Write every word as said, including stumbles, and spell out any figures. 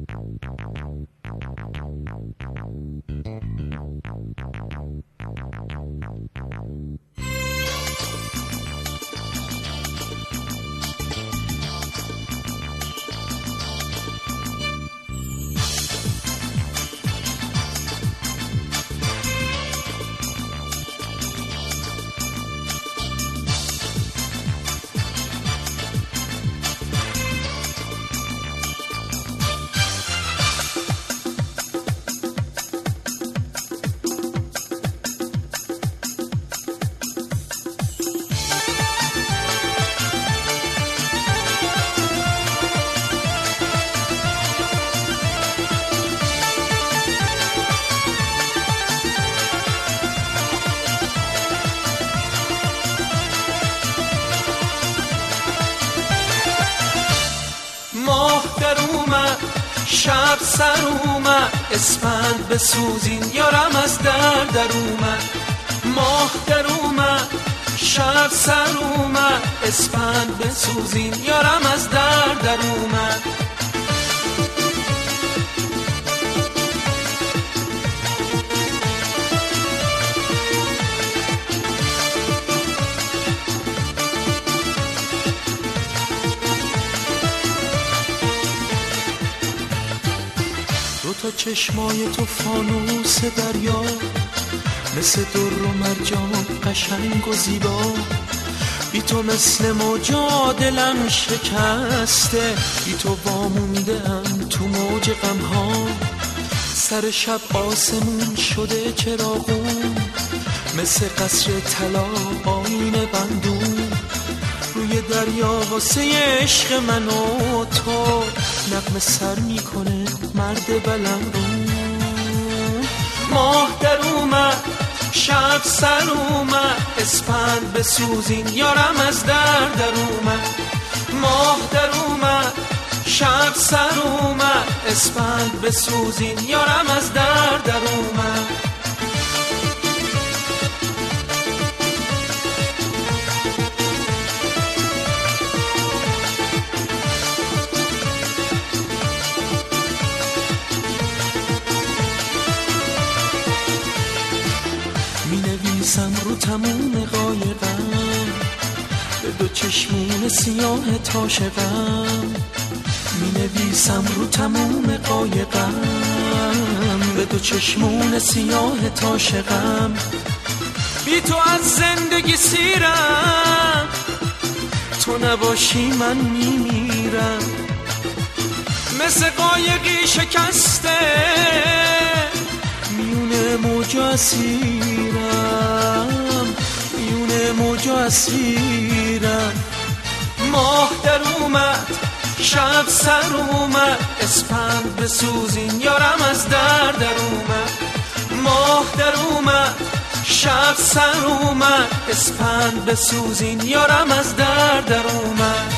ماه در اومد شب سر اومد اسفند بسوزین یارم از در در اومد. ماه در اومد شب سر اومد اسفند بسوزین یارم از در در اومد. تا چشمای تو فانوس دریا مثل در و مرجان قشنگ و زیبا، بی تو مثل موجا دلم شکسته، بی تو وامونده ام تو موج غمها. سر شب آسمون شده چراغون مثل قصر طلا آینه بندون، روی دریا واسه عشق من و تو نغمه سر میکنه مرد بلندون. ماه در اومد شب سر اومد اسفند بسوزین یارم از در در اومد. ماه در اومد شب سر اومد اسفند بسوزین یارم از در در اومد. می‌نویسم رو تموم قایقم به دو چشمون سیاه تاشقم، می‌نویسم رو تموم قایقم به دو چشمون سیاه تاشقم. بی تو از زندگی سیرم، تو نباشی من میمیرم، مثل قایقی شکسته میونه موجا اسیرم، میونه موجا اسیرم. ماه در اومد شب سر اومد اسفند بسوزین یارم از در در اومد. ماه در اومد شب سر اومد اسفند بسوزین یارم از در در اومد.